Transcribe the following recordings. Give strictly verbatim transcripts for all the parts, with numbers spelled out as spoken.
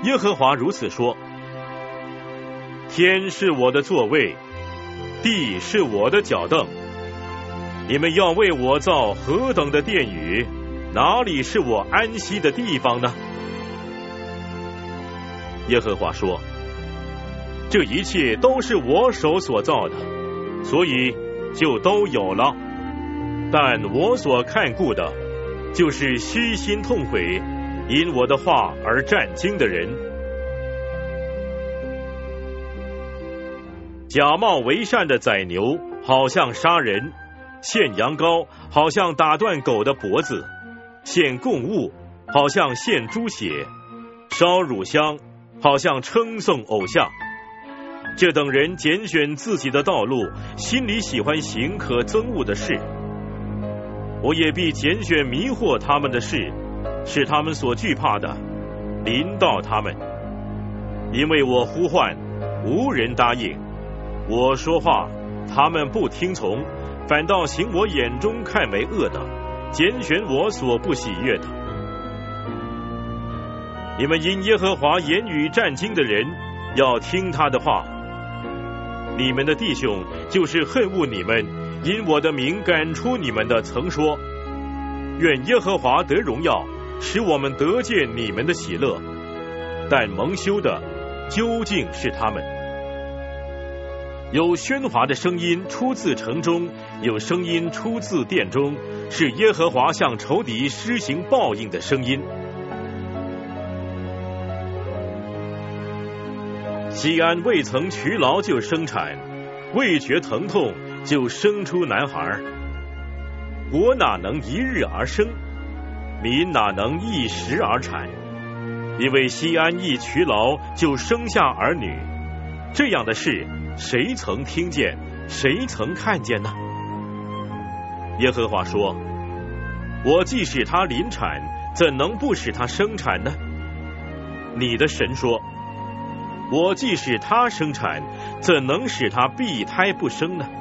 耶和华如此说：天是我的座位，地是我的脚凳。你们要为我造何等的殿宇，哪里是我安息的地方呢？耶和华说：这一切都是我手所造的，所以就都有了。但我所看顾的，就是虚心痛悔，因我的话而战惊的人。假冒为善的宰牛，好像杀人；献羊羔，好像打断狗的脖子；献供物，好像献猪血；烧乳香，好像称颂偶像。这等人拣选自己的道路，心里喜欢行可憎恶的事。我也必拣选迷惑他们的事，使他们所惧怕的临到他们。因为我呼唤，无人答应；我说话，他们不听从，反倒行我眼中看为恶的，拣选我所不喜悦的。你们因耶和华言语战惊的人，要听他的话。你们的弟兄就是恨恶你们，因我的名赶出你们的，曾说：愿耶和华得荣耀，使我们得见你们的喜乐。但蒙羞的究竟是他们。有喧哗的声音出自城中，有声音出自殿中，是耶和华向仇敌施行报应的声音。西安未曾劬劳就生产，未觉疼痛就生出男孩。国哪能一日而生？民哪能一时而产？因为西安一劬劳就生下儿女，这样的事谁曾听见，谁曾看见呢？耶和华说：我既使他临产，怎能不使他生产呢？你的神说：我既使他生产，怎能使他闭胎不生呢？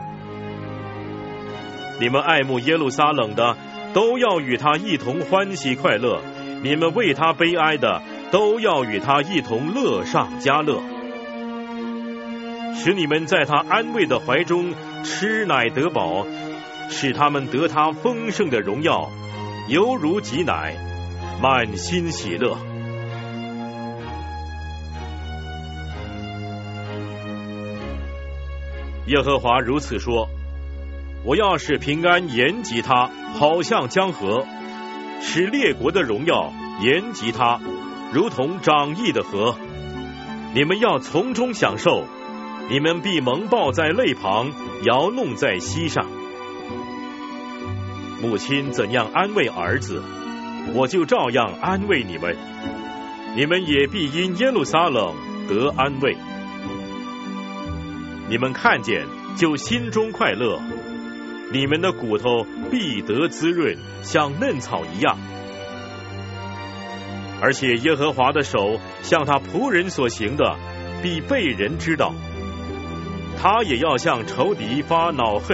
你们爱慕耶路撒冷的，都要与他一同欢喜快乐；你们为他悲哀的，都要与他一同乐上加乐。使你们在他安慰的怀中吃奶得饱，使他们得他丰盛的荣耀，犹如挤奶，满心喜乐。耶和华如此说：我要使平安延及他，好像江河；使列国的荣耀延及他，如同涨溢的河。你们要从中享受，你们必蒙抱在肋旁，摇弄在膝上。母亲怎样安慰儿子，我就照样安慰你们。你们也必因耶路撒冷得安慰。你们看见就心中快乐，你们的骨头必得滋润，像嫩草一样。而且耶和华的手向他仆人所行的，必被人知道，他也要向仇敌发恼恨。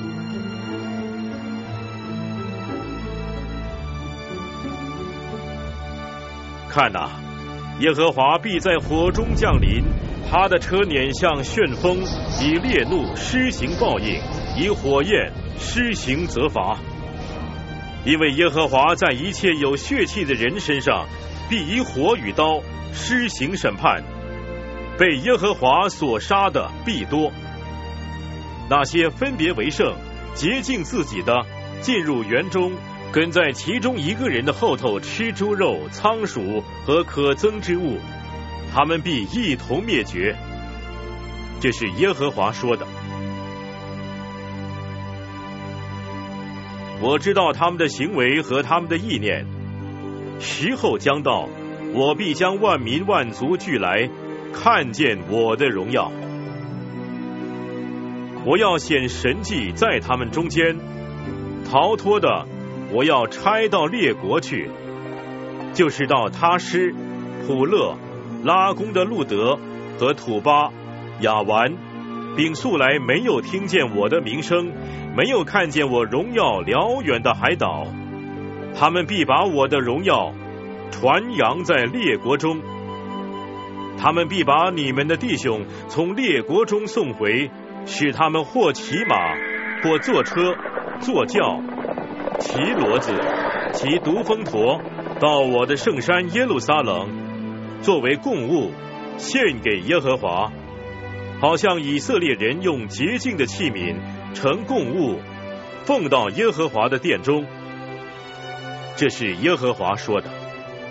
看哪，耶和华必在火中降临，他的车辇像旋风，以烈怒施行报应，以火焰施行责罚。因为耶和华在一切有血气的人身上，必以火与刀施行审判。被耶和华所杀的必多。那些分别为圣、洁净自己的，进入园中，跟在其中一个人的后头吃猪肉、仓鼠和可憎之物，他们必一同灭绝。这是耶和华说的。我知道他们的行为和他们的意念，时候将到，我必将万民万族聚来，看见我的荣耀。我要显神迹在他们中间，逃脱的我要差到列国去，就是到他施、普勒、拉弓的路德和土巴、亚完，并素来没有听见我的名声，没有看见我荣耀辽远的海岛。他们必把我的荣耀传扬在列国中， 他们必把你们的弟兄从列国中送回，使他们或骑马，或坐车，坐轿，骑骡子，骑独峰驼，到我的圣山耶路撒冷，作为供物，献给耶和华，好像以色列人用洁净的器皿盛供物，奉到耶和华的殿中。这是耶和华说的。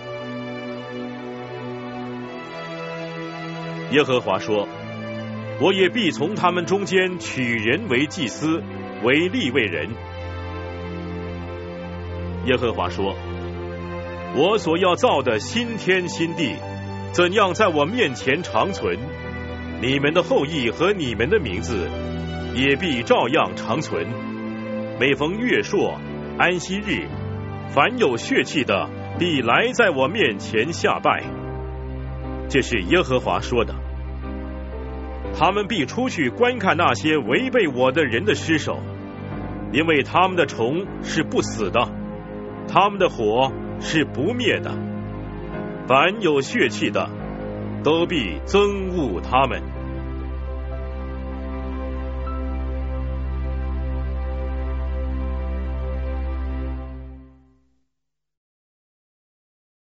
耶和华说，我也必从他们中间取人为祭司，为利未人。耶和华说，我所要造的新天新地，怎样在我面前长存，你们的后裔和你们的名字也必照样长存。每逢月朔、安息日，凡有血气的，必来在我面前下拜。这是耶和华说的。他们必出去观看那些违背我的人的尸首，因为他们的虫是不死的，他们的火是不灭的。凡有血气的，都必憎恶他们。